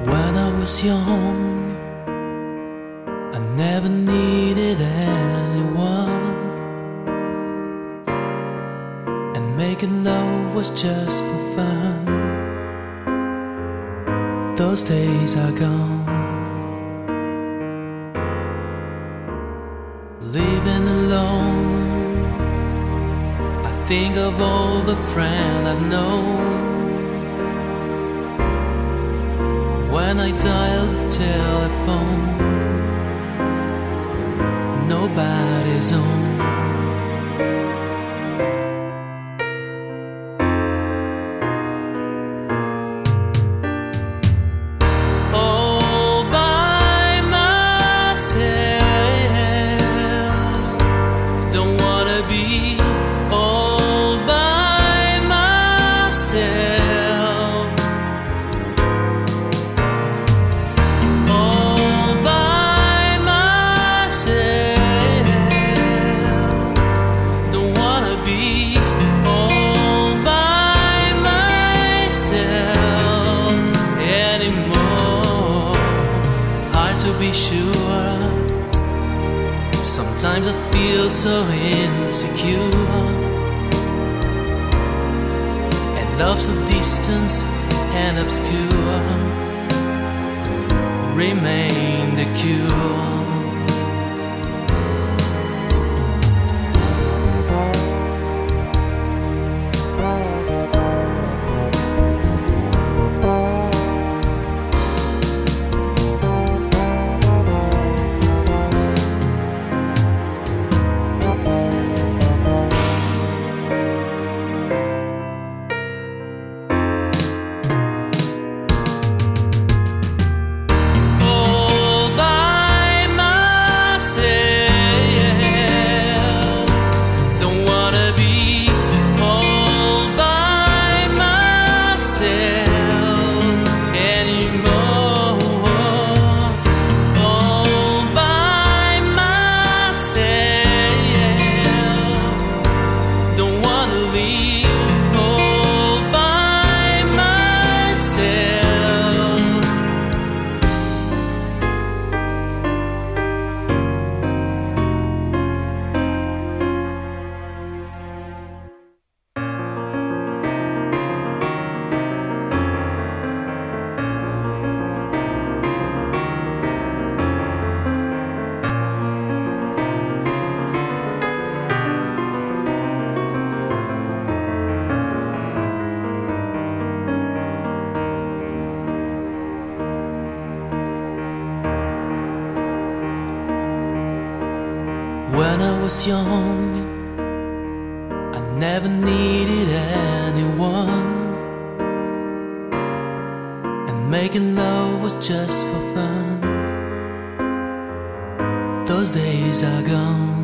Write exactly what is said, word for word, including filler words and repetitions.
When I was young, I never needed anyone, and making love was just for fun. Those days are gone. Living alone, I think of all the friends I've known. When I dial the telephone, nobody's home. All by myself, don't wanna be all by myself. To be sure, sometimes I feel so insecure, and love's so distant and obscure, remain the cure. When I was young, I never needed anyone, and making love was just for fun. Those days are gone.